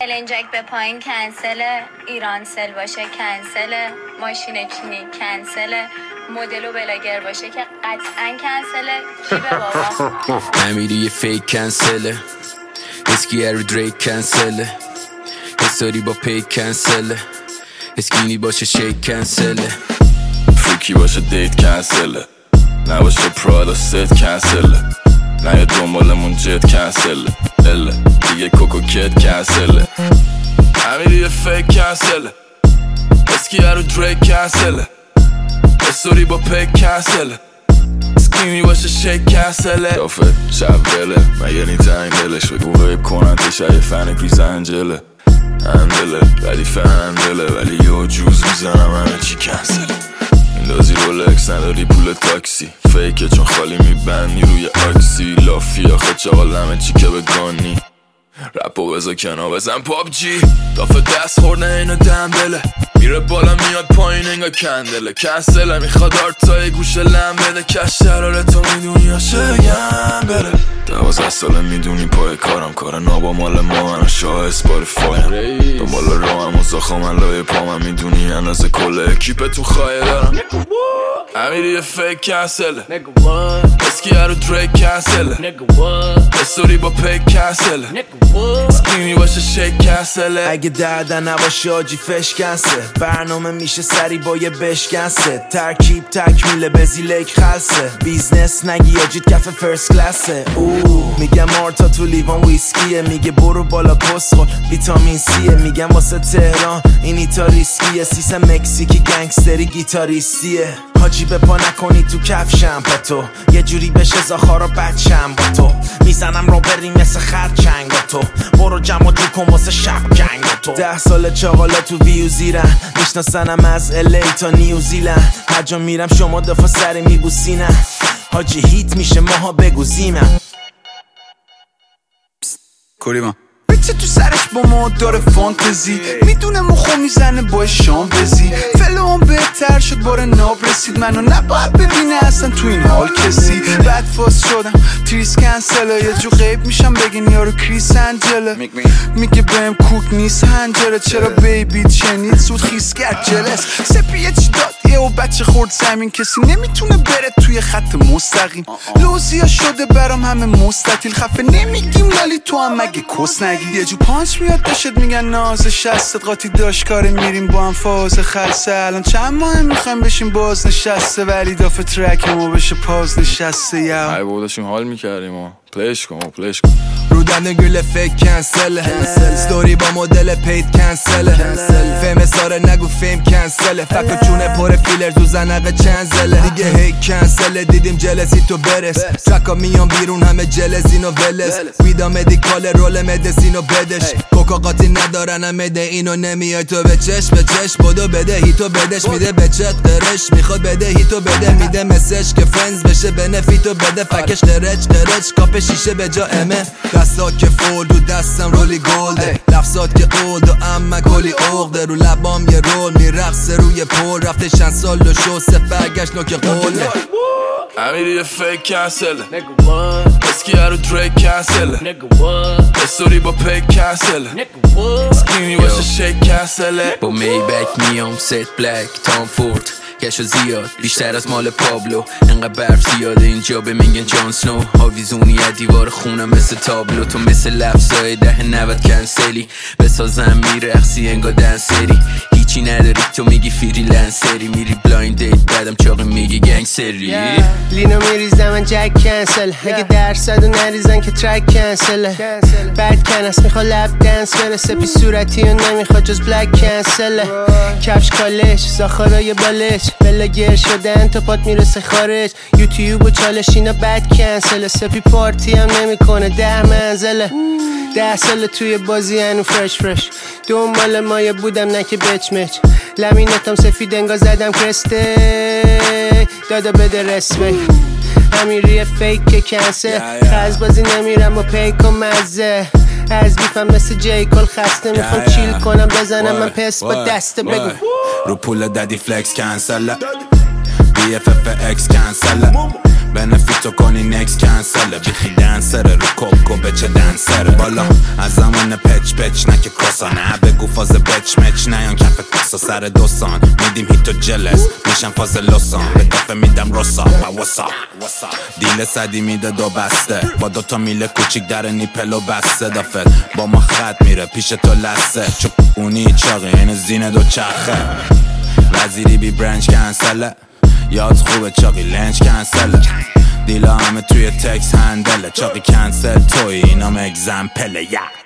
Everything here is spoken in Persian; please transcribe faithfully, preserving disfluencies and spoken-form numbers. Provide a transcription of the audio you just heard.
النجک به پایین کنسله، ایران سل باشه کنسله، ماشین چینی کنسله، مدل و بلاگر باشه که قطعا کنسله. کی به بابا؟ امیری یه فیک کنسله، اسکی ارو دریک کنسله، حساری با پیک کنسله، اسکینی باشه شیک کنسله، فریکی باشه دیت کنسله، نباشه پرادا ست کنسله، نه یه دنبالمون جت کنسله، اله دیگه کوکو کت کنسله. امیری یه فیک کنسله، اسکی ارو دریک کنسله، اسوری با پیک کنسله، اسکینی باشه شیک کنسله. دافت شب بله مگه نی تنگ دلش بگو غیب کنن تشه یه فن گریز انجله اندله ردیف اندله ولی یه جوز میزنم همه چی کنسله. میندازی رولکس نداری پول تاکسی، فیکه چون خالی میبندی روی آکسی، لافی آخه چاقال همه چی که بگانی، رپو بزا کنا بزن پابجی، دافه دست خورده اینو دنبله، میره بالا میاد پایین انگا کندله، کنسله میخواد آرتای گوشه لم بده، کش شرارتو میدونی یا شگم بره، دوازده ساله میدونی پای کارم کار نابا مال ما منو شاه اسپاریفایم، دنبال رو هم و زاخا من لای پا من میدونی اندازه کل اکیپ تو خواهی دارم. امیری یه فیک کنسله، اسکی ارو دریک کنسله، اسوری با پیک کنسله، اسکینی باشه شیک کنسله. اگه دردن نباشه آجی فش کنسه، برنامه میشه سری با یه بشکنسه، ترکیب تکمیله بزیلک خلصه، بیزنس نگی آجید کف فرست کلاسه. اوه میگم مارتا تو لیوان ویسکیه، میگه برو بالا کسخل ویتامین سیه، میگم واسه تهران این ایتا ریسکیه، سیسم مکزیکی گنگستری گیتاریستیه، حاجی به پا نکنی تو کفشم پتو، یه جوری بشه زاخارا بچم با تو، میزنم رو بری مثل خرچنگ با تو، برو جمع جو کن واسه شب جنگ با تو. ده سال چاقالا تو ویو زیرن، میشناسنم از الی تا نیوزیلند، هر جا میرم شما دفعه سری میبوسینم، حاجی هیت میشه ماها بگو زیمم. کوریما بچه تو سرش با ما داره فانتزی، میدونه مخو میزنه با شام بزی، فلوم بهتر شد باره ناب رسید، منو نباید ببینه اصلا تو این حال کسی، بعد فاس شدم تریس کنسله، یه جو غیب میشم بگین یارو کریس انجله، میگه بهم کوک نیست هنجره، چرا بیبی چنید سود خیس کرد جلس، سپیه چی داد یه و بچه خورد زمین، کسی نمیتونه بره توی خط مستقیم، لوزیا شده برام همه مستطیل، خفه نمیگیم لالی تو هم مگه کس نگی، یه جو پانچ میاد داشت میگن ناز شستت قاطی داشت کاره میریم با هم فاز خلصه، الان چند ماه میخوایم بشیم باز نشسته، ولی دافه ترک ما بشه پاز نشسته. یا ای بابا داشتیم حال میکردیم و پلیش کن پلیش کن رو دنده گل فیک کنسله، ستوری با مدل پید کنسله، فیم ساره نگو فیم کنسله، فکر چونه پر فیلر تو زنقه چنزله، دیگه هی کنسله دیدیم جلسی تو برس، ترکا میان بیرون همه جلسین و ولس، ویدا مدیکال رول مدسینو بدش، کوکا قاطی ندارن هم مده اینو نمیای تو به چش به چش بدو بده هیتو بدش، میده به چت قرش میخواد بده هیتو بده، میده مسج که فرندز بشه بنفیتو بده، فکش قرچ قرچ کاپ شیشه به جا امه، دستات که فولد و دستم رولی گلده، لفظات که اولد و اما کلی اغده، رو لبام یه رول میرقصه روی پول، رفته چند سال و شو سف برگشت نوک قوله. امیری یه فیک کنسله، اسکی ارو دریک کنسله، اسوری با پیک کنسله، اسکینی باشه شیک کنسله. با میبک میام ست بلک تام فورد، کشو زیاد بیشتر از مال پابلو، انقدر برف زیاده اینجا به میگن جان سنو، آویزونی از دیوار خونم مثل تابلو، تو مثل لفظای ده نود کنسلی، بسازم میرقصی انگا دنسری، هیچی نداری تو میگی فریلنسری، میری بلایند دیت بعدم چاقی میگی گنگسری، لینو میریزم من جک کنسل، اگه درصدو نریزن که ترک کنسله، بعد کنس میخوا لب دنس برسه، پی صورتی و نمیخوا جز بلک کنسله، کفش کالش زاخارای بالش، بلاگر شدن تا پات میرسه خارج، یوتیوب و چالش اینا بد کنسله، سپی پارتی هم نمیکنه ده منزله، ده سال توی بازی هنو فرش فرش، دنبال مایه بودم نه که بچ مچ، لمینتم سفید انگا زدم کرسته، دادا بده رسمه، امیری فیک کنسل، خز بازی نمیرم با پیک و مزه، از بیفم مثل جی کل خسته، میخوام چیل کنم بزنم من پس با دسته، بگو رو پول دادی فلکس کنسله، بی اف اف اکس کنسله، بنفیتو کنی نکس کنسله بیخی دنسره رو کوکو بچه دنسره بالا از زمان پچ پچ نکه کاسا نه بگو فاز بچ مچ نیان کف کاسا سر دوستان میدیم هیتو جلس میشم فاز لسان به دفعه میدم رسا و وسا دیل صدی میده دو بسته با دوتا میله کوچیک در نیپلو بسته دفعه با ما خط میره پیش تو لسه چون اونی چاقی این زینه دو چرخه وزیری بی برنج کنسله یاد خوبه چاقی لنج کنسله دیلا همه توی تکس هندله چاقی کنسل توی اینام اگزمپله یا